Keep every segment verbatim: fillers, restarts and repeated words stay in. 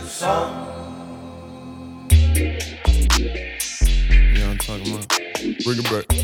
song. You know what I'm talking about? Bring it back.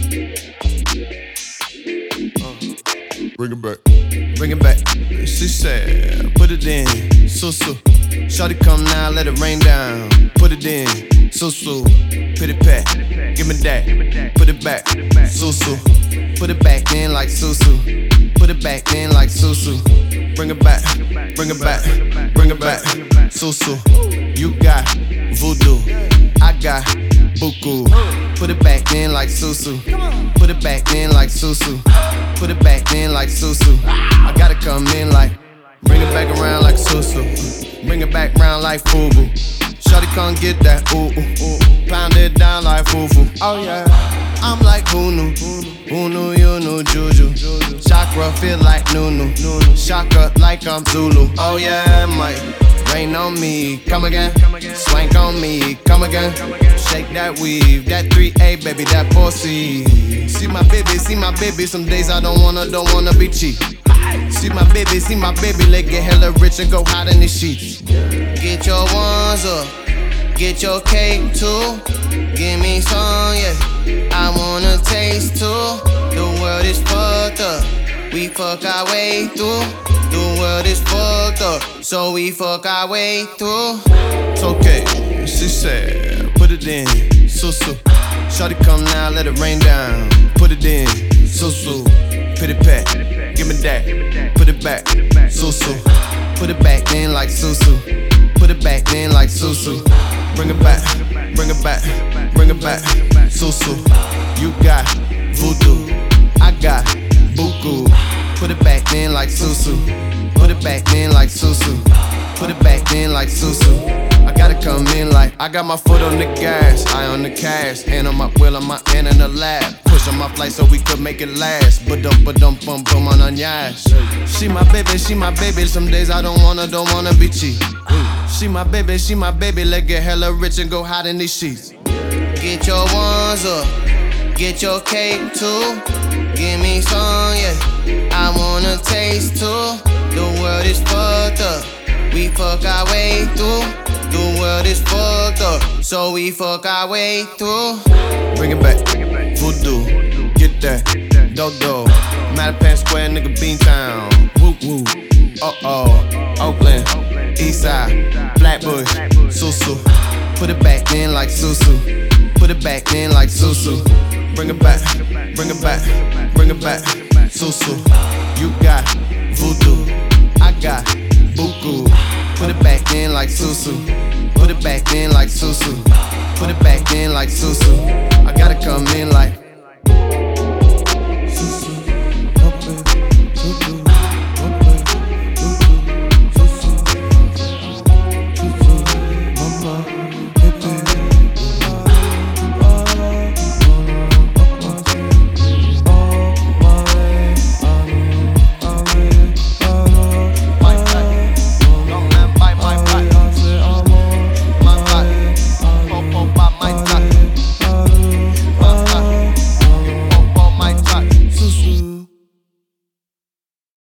Uh, bring it back. Bring it back. She said, put it in. So-so. Shawty come now, let it rain down. Put it in. So-so. Pity pat. Give me that. Put it back. So-so. Put it back in like so-so. Put it back in like so-so. Bring it back. Bring it back. Bring it back. So-so. You got voodoo. I got buku. Put it back in like so-so. Put it back in like so-so. Put it back in like so-so. I gotta come in like, bring it back around like so-so. Bring it back round like fubu. Shawty come get that ooh ooh ooh. Pound it down like fufu. Oh yeah. I'm like who knew? Who knew you knew juju? Chakra feel like Nunu. Chakra like I'm Zulu. Oh yeah, Mike. Rain on me, come again. Swank on me, come again. Shake that weave, that three A, baby, that four C. See my baby, see my baby. Some days I don't wanna, don't wanna be cheap. See my baby, see my baby. Let get hella rich and go hide in the sheets. Get your ones up, get your cake too. Give me some, yeah. I wanna taste too. The world is fucked up. We fuck our way through. The world is fucked up, so we fuck our way through. It's okay, she said, put it in, so-so. Shawty come now, let it rain down. Put it in, so-so. Pity pat, give me that. Put it back, so-so. Put it back in like so-so. Put it back in like so-so. Bring it back, bring it back, bring it back, so-so. You got voodoo, I got buku. Put it back in like so-so. Put it back in like so-so. Put it back in like so-so. I gotta come in like I got my foot on the gas, eye on the cash, hand on my wheel, on my hand in the lab. Push on my flight so we could make it last. But dump, but dump, bum, bum on on yash. She my baby, she my baby. Some days I don't wanna, don't wanna be cheap. She my baby, she my baby. Let get hella rich and go hide in these sheets. Get your ones up, get your cake too. Give me some, yeah. I wanna taste too. The world is fucked up. We fuck our way through. The world is fucked up, so we fuck our way through. Bring it back, voodoo. Get that, dodo. Mattapan Square, nigga, Beantown. Woo woo. Uh oh. Oakland, Eastside, Flatbush, so-so. Put it back in like so-so. Put it back in like so-so. Bring it back, bring it back, bring it back, so-so. You got voodoo, I got buku. Put it back in like so-so. Put it back in like so-so. Put it back in like so-so. I gotta come in like